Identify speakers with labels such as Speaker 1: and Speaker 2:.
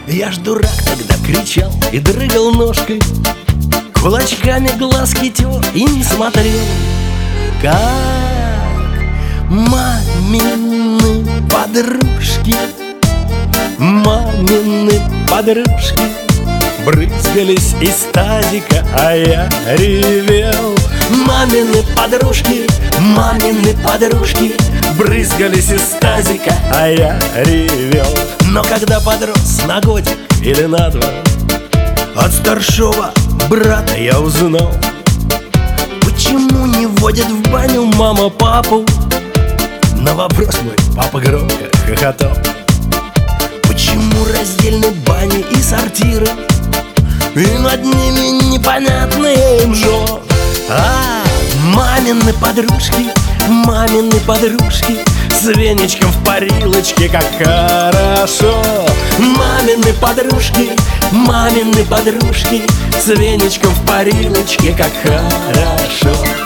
Speaker 1: Я ж дурак тогда кричал и дрыгал ножкой, кулачками глазки тер и не смотрел, как мамины подружки, мамины подружки брызгались из тазика, а я ревел. Мамины подружки брызгались из тазика, а я ревел. Но когда подрос на годик или на два, от старшего брата я узнал, почему не водят в баню мама папу. На вопрос мой папа громко хохотал. Почему раздельны бани и сортиры, и над ними непонятные мжо? Мамины подружки с веничком в парилочке, как хорошо. Мамины подружки с веничком в парилочке, как хорошо.